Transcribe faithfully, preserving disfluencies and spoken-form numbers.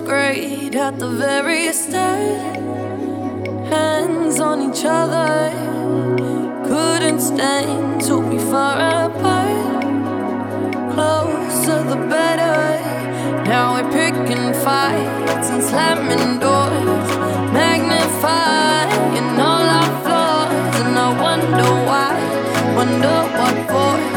great at the very start. Hands on each other, couldn't stand to be far apart. Closer the better. Now we're picking fights and slamming doors, magnifying all our flaws. And I wonder why, wonder what for.